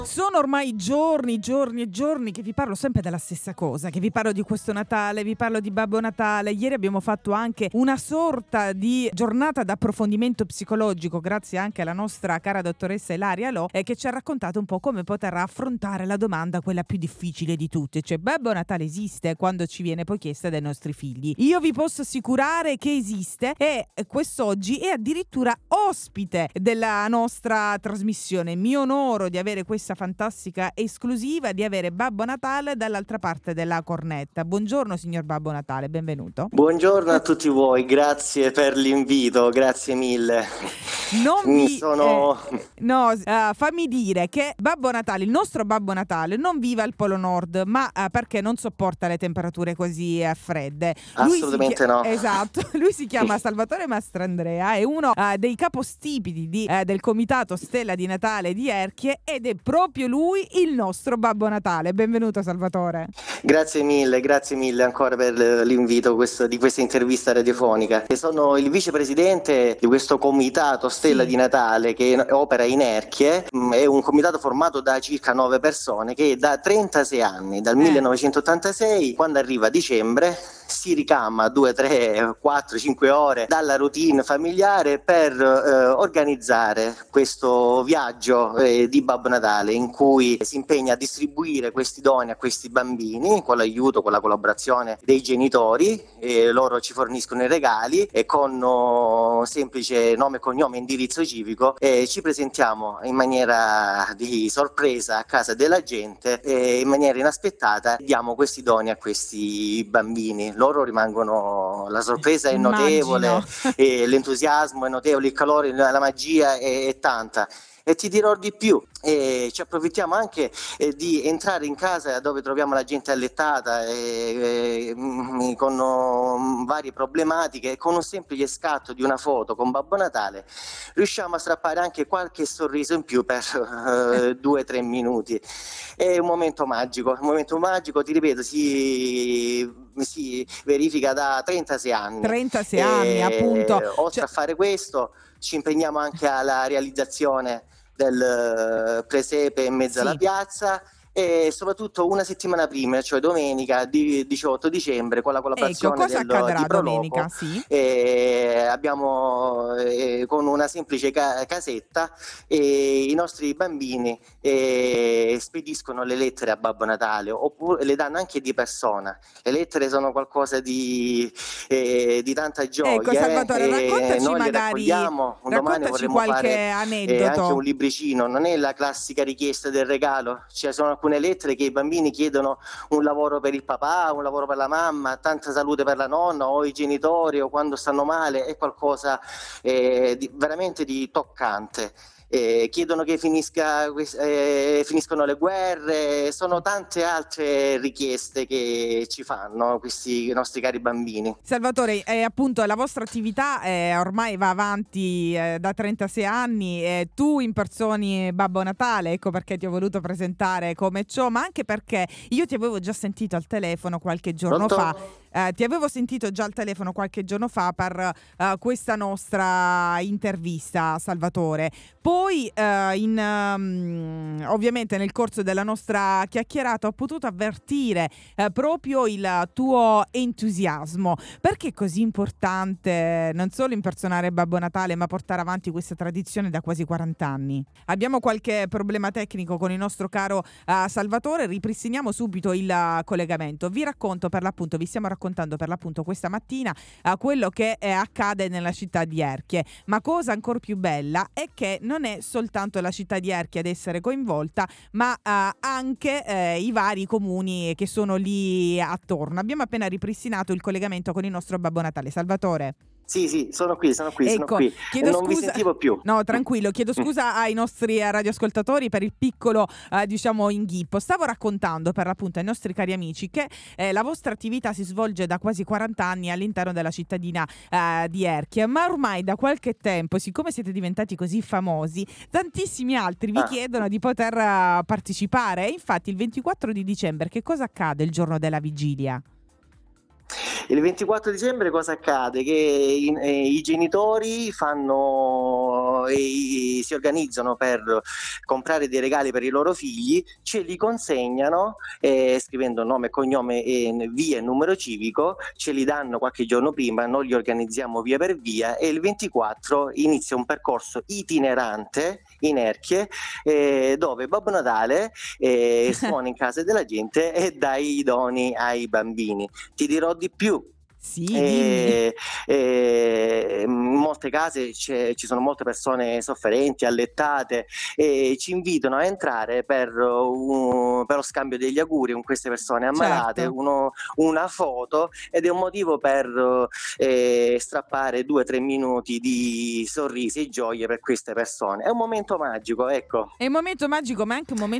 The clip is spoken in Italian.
Sono ormai giorni e giorni che vi parlo sempre della stessa cosa, che vi parlo di questo Natale, vi parlo di Babbo Natale. Ieri abbiamo fatto anche una sorta di giornata d'approfondimento psicologico, grazie anche alla nostra cara dottoressa Ilaria Lo, che ci ha raccontato un po' come poter affrontare la domanda, quella più difficile di tutte, cioè Babbo Natale esiste, quando ci viene poi chiesta dai nostri figli. Io vi posso assicurare che esiste e quest'oggi è addirittura ospite della nostra trasmissione. Mi onoro di avere questa fantastica esclusiva, di avere Babbo Natale dall'altra parte della cornetta. Buongiorno signor Babbo Natale, benvenuto. Buongiorno a tutti voi, grazie per l'invito, grazie mille. Fammi dire che Babbo Natale, il nostro Babbo Natale, non vive al Polo Nord, ma perché non sopporta le temperature così fredde. Assolutamente no. Esatto, lui si chiama Salvatore Mastrandrea, è uno dei capostipiti del comitato Stella di Natale di Erchie ed è proprio lui il nostro Babbo Natale. Benvenuto Salvatore. Grazie mille ancora per l'invito di questa intervista radiofonica. E sono il vicepresidente di questo comitato Stella di Natale che opera in Erchie. È un comitato formato da circa 9 persone che da 36 anni, dal 1986, quando arriva dicembre, si ricama 2, 3, 4, 5 ore dalla routine familiare per organizzare questo viaggio di Babbo Natale, in cui si impegna a distribuire questi doni a questi bambini con l'aiuto, con la collaborazione dei genitori. Loro ci forniscono i regali e con semplice nome e cognome e indirizzo civico ci presentiamo in maniera di sorpresa a casa della gente e in maniera inaspettata diamo questi doni a questi bambini. Loro rimangono, la sorpresa è notevole, e l'entusiasmo è notevole, il calore, la magia è tanta. E ti dirò di più, ci approfittiamo anche di entrare in casa dove troviamo la gente allettata con varie problematiche, e con un semplice scatto di una foto con Babbo Natale riusciamo a strappare anche qualche sorriso in più per 2-3 minuti. È un momento magico, ti ripeto, si verifica da 36 anni. 36 anni, appunto. Oltre a fare questo, ci impegniamo anche alla realizzazione del presepe in mezzo alla piazza, e soprattutto una settimana prima, cioè domenica 18 dicembre, con la collaborazione cosa accadrà di Proloco, domenica? abbiamo con una semplice casetta i nostri bambini spediscono le lettere a Babbo Natale, oppure le danno anche di persona. Le lettere sono qualcosa di tanta gioia. Ecco Salvatore, raccontaci noi magari, un domani vorremmo qualche fare aneddoto. anche un libricino. Non è la classica richiesta del regalo, ci sono alcune lettere che i bambini chiedono un lavoro per il papà, un lavoro per la mamma, tanta salute per la nonna o i genitori, o quando stanno male. È qualcosa veramente di toccante. Chiedono che finiscano le guerre. Sono tante altre richieste che ci fanno questi nostri cari bambini. Salvatore, appunto la vostra attività ormai va avanti da 36 anni, tu impersoni Babbo Natale, ecco perché ti ho voluto presentare come ciò, ma anche perché io ti avevo già sentito al telefono qualche giorno fa. Ti avevo sentito già al telefono qualche giorno fa per questa nostra intervista, Salvatore. Poi ovviamente nel corso della nostra chiacchierata ho potuto avvertire proprio il tuo entusiasmo. Perché è così importante non solo impersonare Babbo Natale, ma portare avanti questa tradizione da quasi 40 anni? Abbiamo qualche problema tecnico con il nostro caro Salvatore, ripristiniamo subito il collegamento. Vi racconto per l'appunto, vi stiamo raccontando per l'appunto questa mattina quello che accade nella città di Erchie. Ma cosa ancora più bella è che non è soltanto la città di Erchie ad essere coinvolta, ma anche i vari comuni che sono lì attorno. Abbiamo appena ripristinato il collegamento con il nostro Babbo Natale. Salvatore. Sì, sono qui, ecco, chiedo non vi sentivo più. No, tranquillo, chiedo scusa ai nostri radioascoltatori per il piccolo inghippo. Stavo raccontando per l'appunto ai nostri cari amici che la vostra attività si svolge da quasi 40 anni all'interno della cittadina di Erchie, ma ormai da qualche tempo, siccome siete diventati così famosi, tantissimi altri vi chiedono di poter partecipare. E infatti il 24 di dicembre che cosa accade il giorno della vigilia? Il 24 dicembre cosa accade? Che i genitori fanno vengono e si organizzano per comprare dei regali per i loro figli, ce li consegnano scrivendo nome e cognome e via e numero civico, ce li danno qualche giorno prima, noi li organizziamo via per via e il 24 inizia un percorso itinerante in Erchie dove Babbo Natale suona in casa della gente e dà i doni ai bambini. Ti dirò di più. Sì, dimmi. In molte case ci sono molte persone sofferenti, allettate e ci invitano a entrare per lo scambio degli auguri con queste persone ammalate, Certo. una foto, ed è un motivo per strappare 2-3 minuti di sorrisi e gioie per queste persone. È un momento magico, ecco. È un momento magico, ma è anche un momento